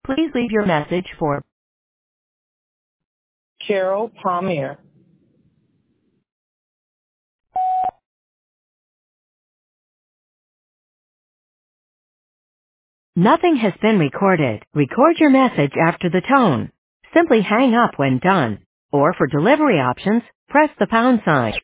Please leave your message for Cheryl Palmier. Nothing has been recorded. Record your message after the tone. Simply hang up when done. Or for delivery options, press the pound sign.